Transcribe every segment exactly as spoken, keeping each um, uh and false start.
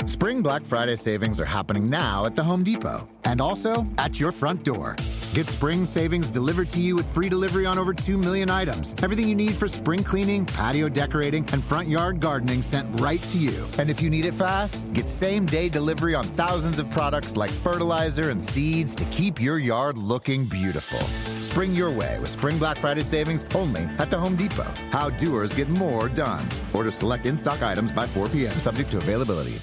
Spring Black Friday savings are happening now at the Home Depot and also at your front door. Get spring savings delivered to you with free delivery on over two million items. Everything you need for spring cleaning, patio decorating, and front yard gardening sent right to you. And if you need it fast, get same-day delivery on thousands of products like fertilizer and seeds to keep your yard looking beautiful. Spring your way with Spring Black Friday savings only at the Home Depot. How doers get more done. Order select in-stock items by four p.m. subject to availability.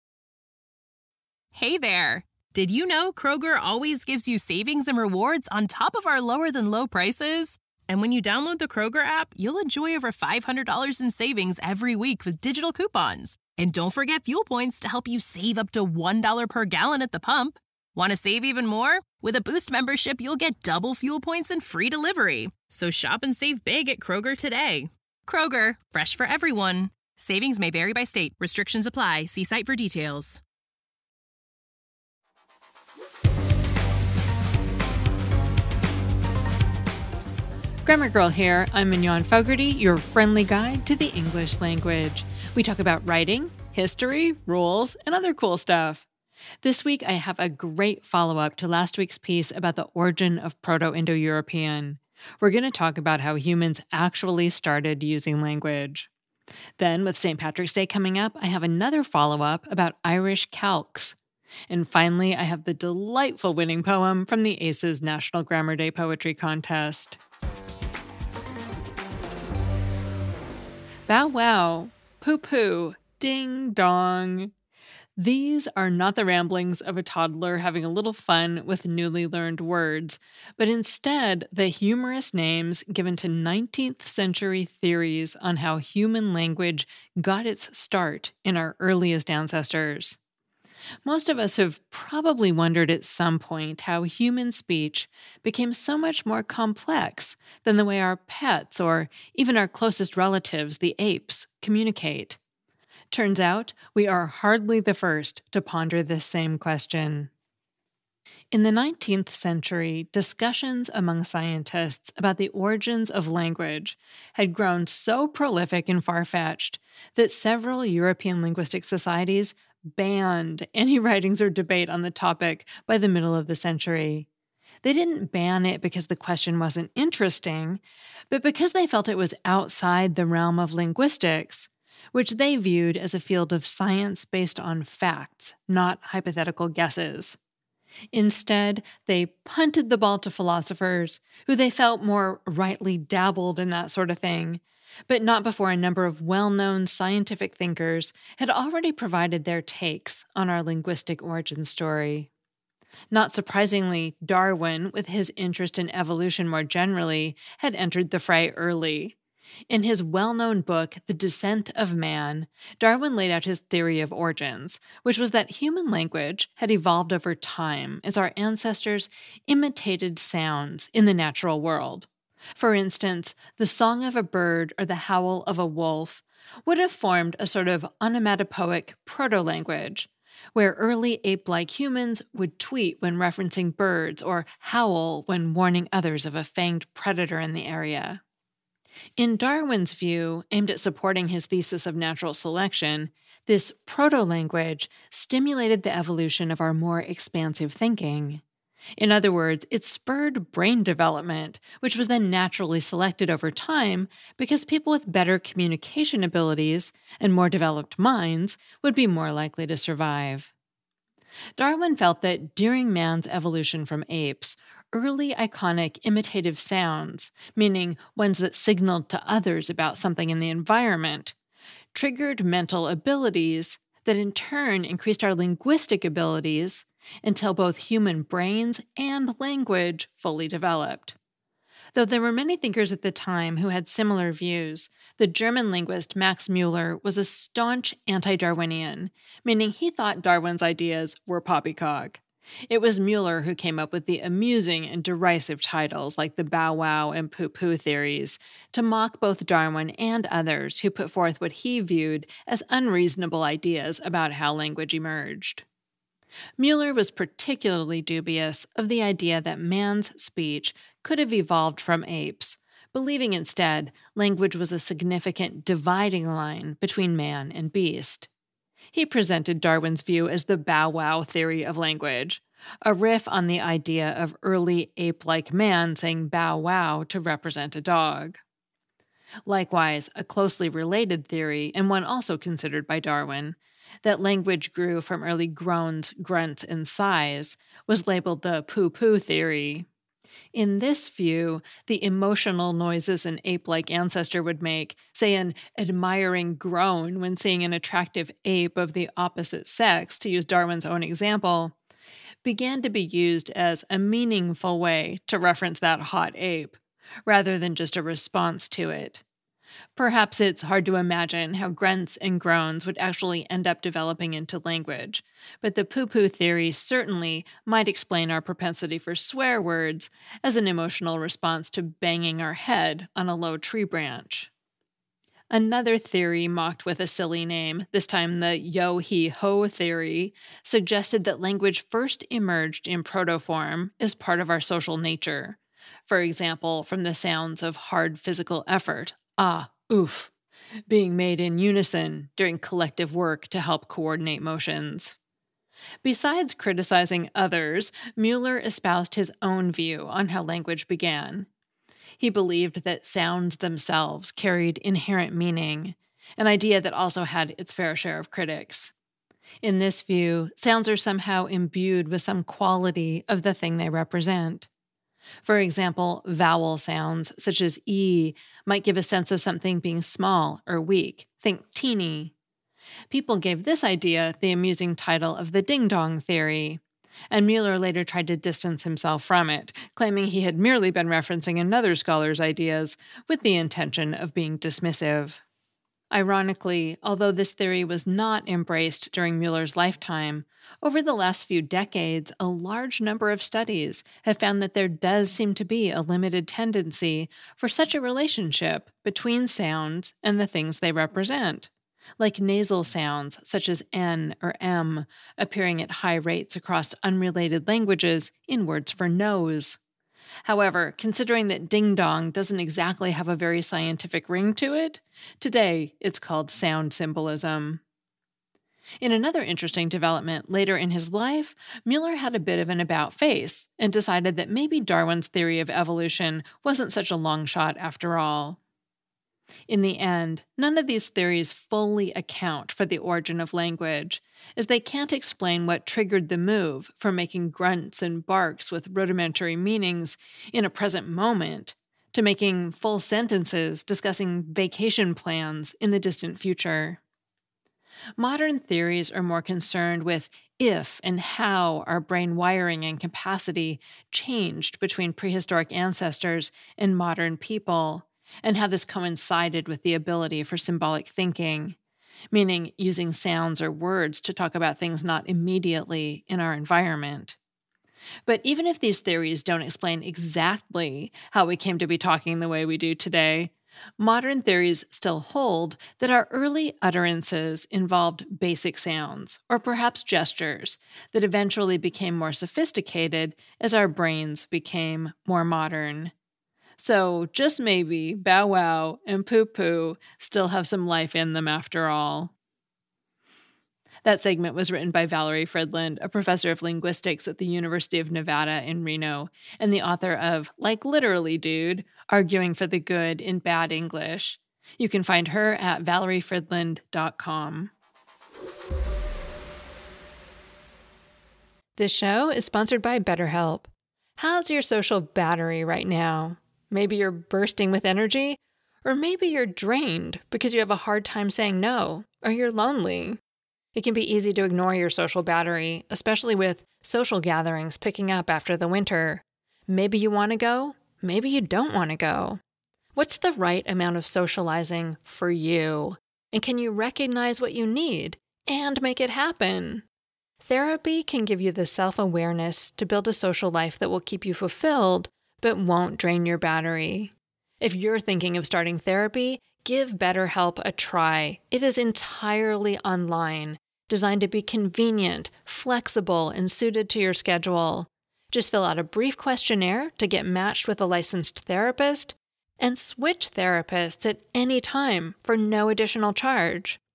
Hey there! Did you know Kroger always gives you savings and rewards on top of our lower-than-low prices? And when you download the Kroger app, you'll enjoy over five hundred dollars in savings every week with digital coupons. And don't forget fuel points to help you save up to one dollar per gallon at the pump. Want to save even more? With a Boost membership, you'll get double fuel points and free delivery. So shop and save big at Kroger today. Kroger, fresh for everyone. Savings may vary by state. Restrictions apply. See site for details. Grammar Girl here. I'm Mignon Fogarty, your friendly guide to the English language. We talk about writing, history, rules, and other cool stuff. This week, I have a great follow-up to last week's piece about the origin of Proto-Indo-European. We're going to talk about how humans actually started using language. Then, with Saint Patrick's Day coming up, I have another follow-up about Irish calques. And finally, I have the delightful winning poem from the A C Es National Grammar Day Poetry Contest. Bow wow, poo poo, ding dong. These are not the ramblings of a toddler having a little fun with newly learned words, but instead the humorous names given to nineteenth century theories on how human language got its start in our earliest ancestors. Most of us have probably wondered at some point how human speech became so much more complex than the way our pets or even our closest relatives, the apes, communicate. Turns out, we are hardly the first to ponder this same question. In the nineteenth century, discussions among scientists about the origins of language had grown so prolific and far-fetched that several European linguistic societies banned any writings or debate on the topic by the middle of the century. They didn't ban it because the question wasn't interesting, but because they felt it was outside the realm of linguistics, which they viewed as a field of science based on facts, not hypothetical guesses. Instead, they punted the ball to philosophers, who they felt more rightly dabbled in that sort of thing, but not before a number of well-known scientific thinkers had already provided their takes on our linguistic origin story. Not surprisingly, Darwin, with his interest in evolution more generally, had entered the fray early. In his well-known book, The Descent of Man, Darwin laid out his theory of origins, which was that human language had evolved over time as our ancestors imitated sounds in the natural world. For instance, the song of a bird or the howl of a wolf would have formed a sort of onomatopoeic proto-language, where early ape-like humans would tweet when referencing birds or howl when warning others of a fanged predator in the area. In Darwin's view, aimed at supporting his thesis of natural selection, this proto-language stimulated the evolution of our more expansive thinking. In other words, it spurred brain development, which was then naturally selected over time because people with better communication abilities and more developed minds would be more likely to survive. Darwin felt that during man's evolution from apes, early iconic imitative sounds, meaning ones that signaled to others about something in the environment, triggered mental abilities that in turn increased our linguistic abilities until both human brains and language fully developed. Though there were many thinkers at the time who had similar views, the German linguist Max Müller was a staunch anti-Darwinian, meaning he thought Darwin's ideas were poppycock. It was Müller who came up with the amusing and derisive titles like the bow wow and poo poo theories to mock both Darwin and others who put forth what he viewed as unreasonable ideas about how language emerged. Müller was particularly dubious of the idea that man's speech could have evolved from apes, believing instead language was a significant dividing line between man and beast. He presented Darwin's view as the bow wow theory of language, a riff on the idea of early ape-like man saying bow wow to represent a dog. Likewise, a closely related theory, and one also considered by Darwin, that language grew from early groans, grunts, and sighs, was labeled the poo-poo theory. In this view, the emotional noises an ape-like ancestor would make, say an admiring groan when seeing an attractive ape of the opposite sex, to use Darwin's own example, began to be used as a meaningful way to reference that hot ape, rather than just a response to it. Perhaps it's hard to imagine how grunts and groans would actually end up developing into language, but the poo-poo theory certainly might explain our propensity for swear words as an emotional response to banging our head on a low tree branch. Another theory mocked with a silly name, this time the yo-he-ho theory, suggested that language first emerged in protoform as part of our social nature. For example, from the sounds of hard physical effort, ah, oof, being made in unison during collective work to help coordinate motions. Besides criticizing others, Mueller espoused his own view on how language began. He believed that sounds themselves carried inherent meaning, an idea that also had its fair share of critics. In this view, sounds are somehow imbued with some quality of the thing they represent. For example, vowel sounds, such as E, might give a sense of something being small or weak. Think teeny. People gave this idea the amusing title of the ding-dong theory, and Mueller later tried to distance himself from it, claiming he had merely been referencing another scholar's ideas with the intention of being dismissive. Ironically, although this theory was not embraced during Mueller's lifetime, over the last few decades, a large number of studies have found that there does seem to be a limited tendency for such a relationship between sounds and the things they represent, like nasal sounds such as N or M appearing at high rates across unrelated languages in words for nose. However, considering that ding-dong doesn't exactly have a very scientific ring to it, today it's called sound symbolism. In another interesting development later in his life, Mueller had a bit of an about-face and decided that maybe Darwin's theory of evolution wasn't such a long shot after all. In the end, none of these theories fully account for the origin of language, as they can't explain what triggered the move from making grunts and barks with rudimentary meanings in a present moment to making full sentences discussing vacation plans in the distant future. Modern theories are more concerned with if and how our brain wiring and capacity changed between prehistoric ancestors and modern people, and how this coincided with the ability for symbolic thinking, meaning using sounds or words to talk about things not immediately in our environment. But even if these theories don't explain exactly how we came to be talking the way we do today, modern theories still hold that our early utterances involved basic sounds, or perhaps gestures, that eventually became more sophisticated as our brains became more modern. So just maybe bow wow and poo poo still have some life in them after all. That segment was written by Valerie Fridland, a professor of linguistics at the University of Nevada in Reno, and the author of Like Literally Dude, Arguing for the Good in Bad English. You can find her at valerie fridland dot com. This show is sponsored by BetterHelp. How's your social battery right now? Maybe you're bursting with energy, or maybe you're drained because you have a hard time saying no, or you're lonely. It can be easy to ignore your social battery, especially with social gatherings picking up after the winter. Maybe you want to go, maybe you don't want to go. What's the right amount of socializing for you? And can you recognize what you need and make it happen? Therapy can give you the self-awareness to build a social life that will keep you fulfilled but won't drain your battery. If you're thinking of starting therapy, give BetterHelp a try. It is entirely online, designed to be convenient, flexible, and suited to your schedule. Just fill out a brief questionnaire to get matched with a licensed therapist, and switch therapists at any time for no additional charge.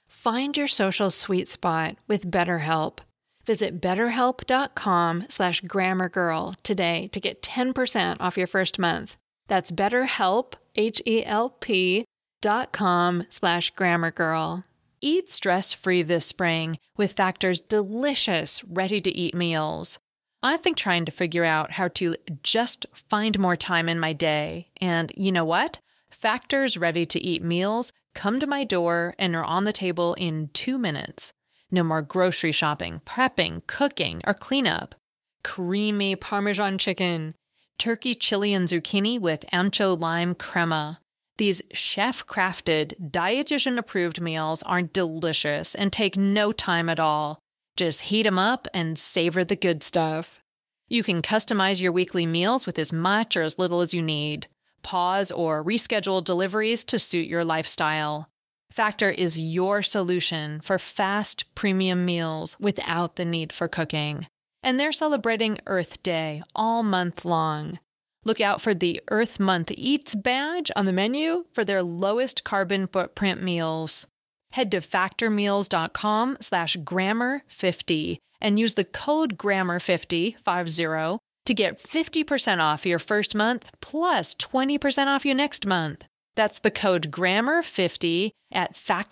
Find your social sweet spot with BetterHelp. Visit betterhelp.com slash grammargirl today to get ten percent off your first month. That's betterhelp, H E L P, dot com slash grammargirl. Eat stress-free this spring with Factor's delicious, ready-to-eat meals. I've been trying to figure out how to just find more time in my day. And you know what? Factor's ready-to-eat meals come to my door and are on the table in two minutes. No more grocery shopping, prepping, cooking, or cleanup. Creamy Parmesan chicken, turkey chili and zucchini with ancho lime crema. These chef-crafted, dietitian-approved meals are delicious and take no time at all. Just heat them up and savor the good stuff. You can customize your weekly meals with as much or as little as you need. Pause or reschedule deliveries to suit your lifestyle. Factor is your solution for fast, premium meals without the need for cooking. And they're celebrating Earth Day all month long. Look out for the Earth Month Eats badge on the menu for their lowest carbon footprint meals. Head to factormeals.com slash grammar50 and use the code grammar fifty, five zero, to get fifty percent off your first month plus twenty percent off your next month. That's the code grammar fifty at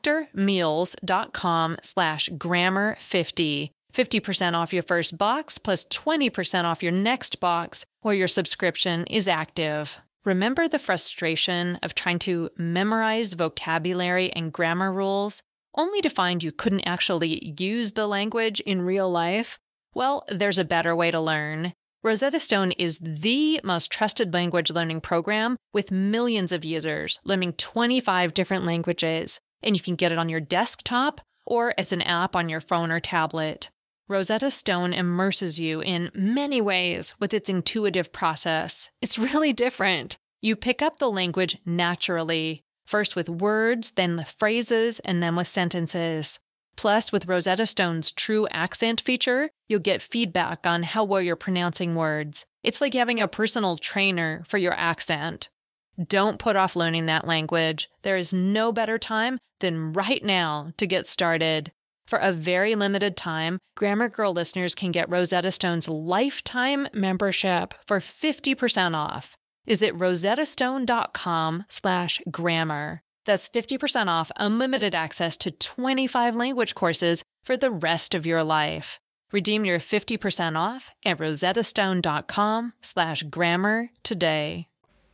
factormeals.com slash grammar50. fifty percent off your first box plus twenty percent off your next box while your subscription is active. Remember the frustration of trying to memorize vocabulary and grammar rules, only to find you couldn't actually use the language in real life? Well, there's a better way to learn. Rosetta Stone is the most trusted language learning program with millions of users, learning twenty-five different languages, and you can get it on your desktop or as an app on your phone or tablet. Rosetta Stone immerses you in many ways with its intuitive process. It's really different. You pick up the language naturally, first with words, then the phrases, and then with sentences. Plus, with Rosetta Stone's True Accent feature, you'll get feedback on how well you're pronouncing words. It's like having a personal trainer for your accent. Don't put off learning that language. There is no better time than right now to get started. For a very limited time, Grammar Girl listeners can get Rosetta Stone's lifetime membership for fifty percent off. Visit rosettastone.com slash grammar. That's fifty percent off unlimited access to twenty-five language courses for the rest of your life. Redeem your fifty percent off at rosettastone.com slash grammar today.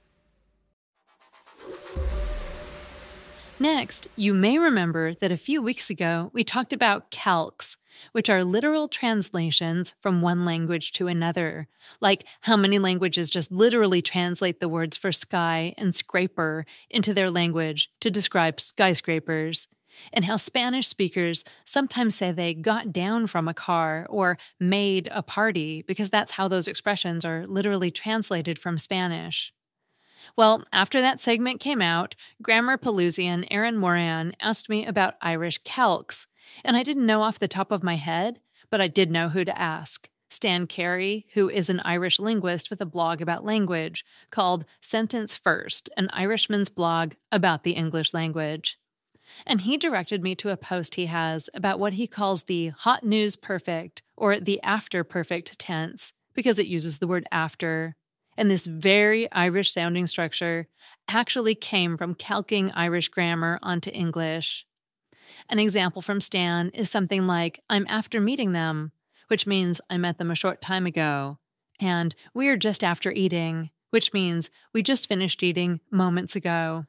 Next, you may remember that a few weeks ago we talked about calques, which are literal translations from one language to another, like how many languages just literally translate the words for sky and scraper into their language to describe skyscrapers, and how Spanish speakers sometimes say they got down from a car or made a party because that's how those expressions are literally translated from Spanish. Well, after that segment came out, Grammar Pelusian Erin Moran asked me about Irish calques, and I didn't know off the top of my head, but I did know who to ask. Stan Carey, who is an Irish linguist with a blog about language called Sentence First, an Irishman's blog about the English language. And he directed me to a post he has about what he calls the hot news perfect, or the after perfect tense, because it uses the word after. And this very Irish-sounding structure actually came from calquing Irish grammar onto English. An example from Stan is something like, I'm after meeting them, which means I met them a short time ago, and we're just after eating, which means we just finished eating moments ago.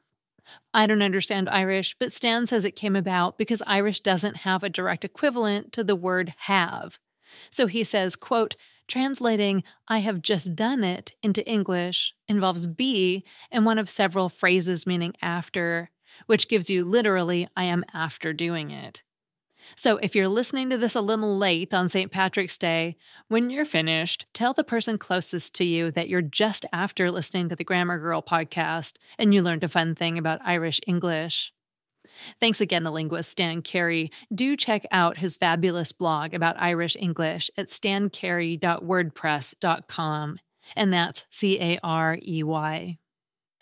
I don't understand Irish, but Stan says it came about because Irish doesn't have a direct equivalent to the word have. So he says, quote, translating I have just done it into English involves be and one of several phrases meaning after, which gives you literally I am after doing it. So if you're listening to this a little late on Saint Patrick's Day, when you're finished, tell the person closest to you that you're just after listening to the Grammar Girl podcast and you learned a fun thing about Irish English. Thanks again to linguist Stan Carey. Do check out his fabulous blog about Irish English at stan carey dot wordpress dot com, and that's C A R E Y.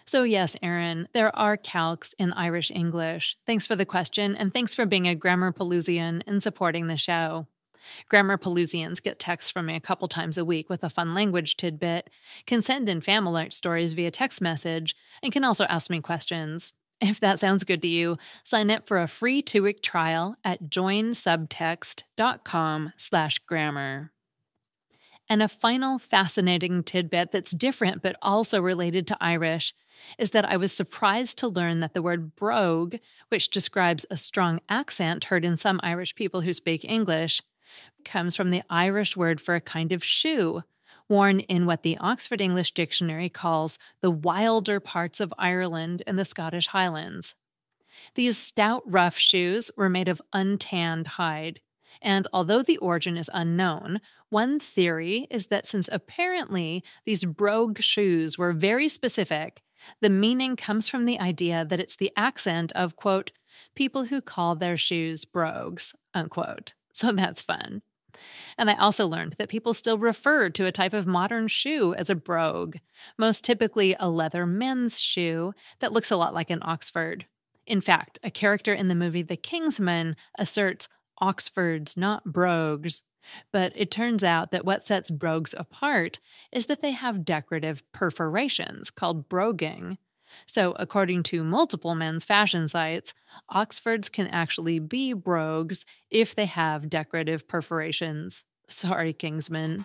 So yes, Erin, there are calcs in Irish English. Thanks for the question, and thanks for being a Grammarpaloozian and supporting the show. Grammarpaloozians get texts from me a couple times a week with a fun language tidbit, can send in FamAlert stories via text message, and can also ask me questions. If that sounds good to you, sign up for a free two-week trial at joinsubtext.com slash grammar. And a final fascinating tidbit that's different but also related to Irish is that I was surprised to learn that the word brogue, which describes a strong accent heard in some Irish people who speak English, comes from the Irish word for a kind of shoe, worn in what the Oxford English Dictionary calls the wilder parts of Ireland and the Scottish Highlands. These stout, rough shoes were made of untanned hide, and although the origin is unknown, one theory is that since apparently these brogue shoes were very specific, the meaning comes from the idea that it's the accent of, quote, people who call their shoes brogues, unquote. So that's fun. And I also learned that people still refer to a type of modern shoe as a brogue, most typically a leather men's shoe that looks a lot like an Oxford. In fact, a character in the movie The Kingsman asserts Oxfords, not brogues. But it turns out that what sets brogues apart is that they have decorative perforations called broguing. So according to multiple men's fashion sites, Oxfords can actually be brogues if they have decorative perforations. Sorry, Kingsman.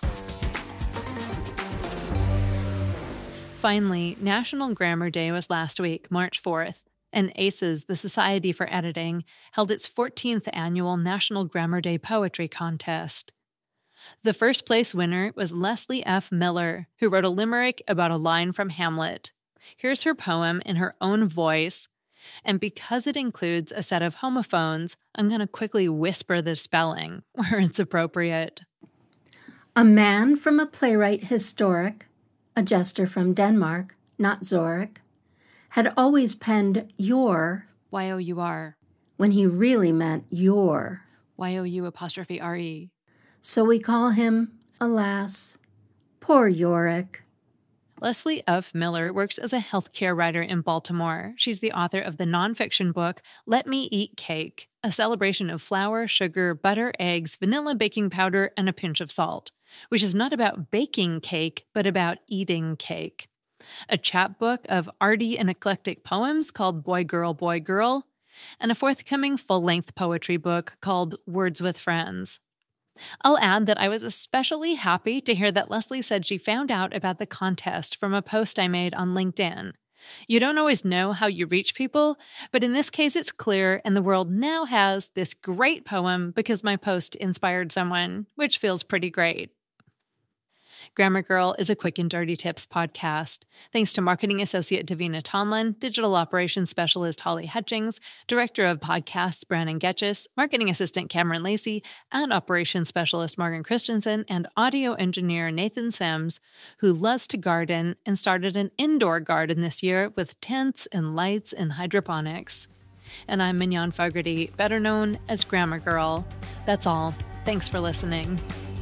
Finally, National Grammar Day was last week, March fourth, and ACES, the Society for Editing, held its fourteenth annual National Grammar Day Poetry Contest. The first place winner was Leslie F. Miller, who wrote a limerick about a line from Hamlet. Here's her poem in her own voice, and because it includes a set of homophones, I'm going to quickly whisper the spelling where it's appropriate. A man from a playwright historic, a jester from Denmark, not Zurich, had always penned your, Y O U R, when he really meant your, Y O U apostrophe R E. So we call him, alas, poor Yorick. Leslie F. Miller works as a healthcare writer in Baltimore. She's the author of the nonfiction book, Let Me Eat Cake, a celebration of flour, sugar, butter, eggs, vanilla baking powder, and a pinch of salt, which is not about baking cake, but about eating cake. A chapbook of arty and eclectic poems called Boy, Girl, Boy, Girl, and a forthcoming full-length poetry book called Words with Friends. I'll add that I was especially happy to hear that Leslie said she found out about the contest from a post I made on LinkedIn. You don't always know how you reach people, but in this case it's clear, and the world now has this great poem because my post inspired someone, which feels pretty great. Grammar Girl is a quick and dirty tips podcast. Thanks to marketing associate Davina Tomlin, digital operations specialist Holly Hutchings, director of podcasts Brandon Getchis, marketing assistant Cameron Lacey, and operations specialist Morgan Christensen, and audio engineer Nathan Sims, who loves to garden and started an indoor garden this year with tents and lights and hydroponics. And I'm Mignon Fogarty, better known as Grammar Girl. That's all. Thanks for listening.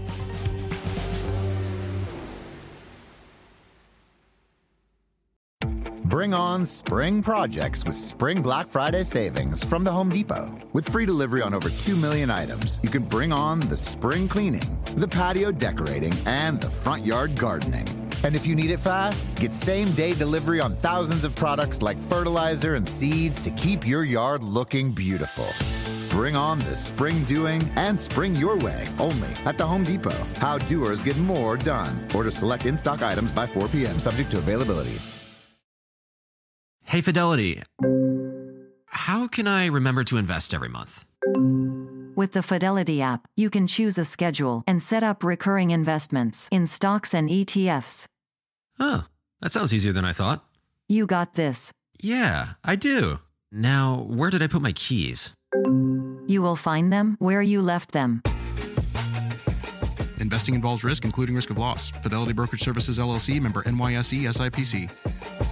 Bring on spring projects with Spring Black Friday savings from the Home Depot. With free delivery on over two million items, you can bring on the spring cleaning, the patio decorating, and the front yard gardening. And if you need it fast, get same-day delivery on thousands of products like fertilizer and seeds to keep your yard looking beautiful. Bring on the spring doing and spring your way only at the Home Depot. How doers get more done. Order select in-stock items by four p.m. subject to availability. Hey, Fidelity. How can I remember to invest every month? With the Fidelity app, you can choose a schedule and set up recurring investments in stocks and E T Fs. Oh, that sounds easier than I thought. You got this. Yeah, I do. Now, where did I put my keys? You will find them where you left them. Investing involves risk, including risk of loss. Fidelity Brokerage Services, L L C, member N Y S E, S I P C.